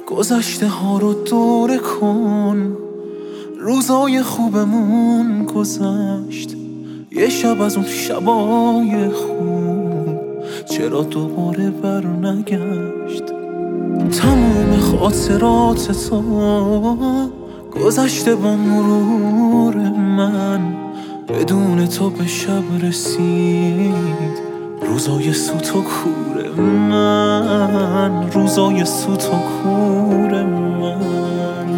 گذشته ها رو دوره کن، روزای خوبمون گذشت، یه شب از اون شبای خوب چرا دوباره بر نگشت. تموم خاطرات تو گذشته با مرور من، بدون تو به شب رسید روزای سوت و کور من، روزای سوت و کور من.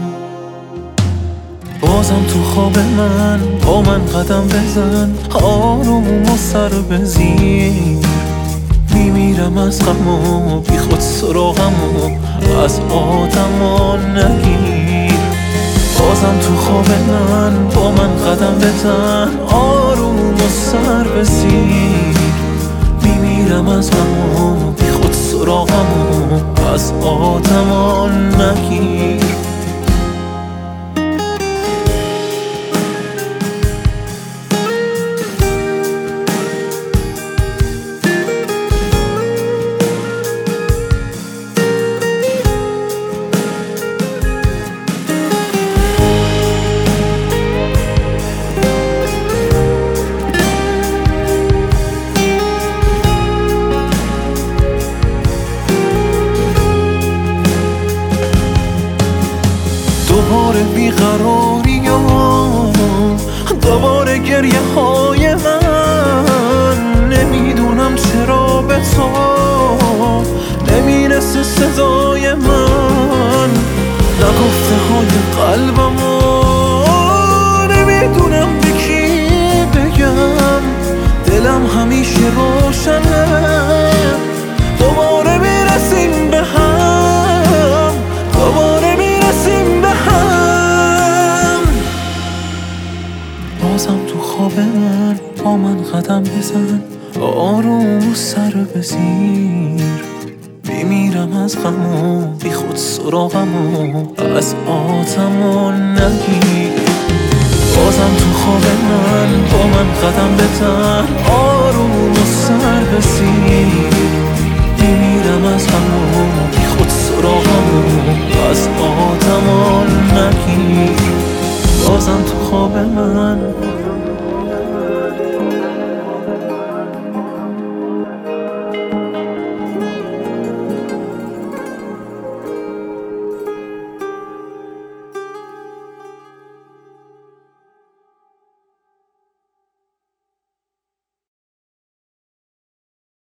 بازم تو خواب من با من قدم بزن، آروم و سر بزیر، میمیرم از غم و بی خود سراغم و از آدما نگیر. بازم تو خواب من با من قدم بزن، آروم و سر بزیر، میمیرم از غم و بی خود سراغم و از آدما نگیر. دوباره بیقراری ها، دوباره گریه های من، نمیدونم چرا به تو نمیرسه صدای من، نگفته های قلبمو نمیدونم به کی بگم، دلم همیشه روشنه دوباره میرسیم به هم، دوباره میرسیم به هم. بازم تو خواب من با من قدم بزن، آروم سر بزیر، میمیرم از غم و بی خود سراغم و از آدما نگیر. بازم تو خواب من با من قدم بزن، آروم سر بزیر، میمیرم از غم و بی خود سراغم و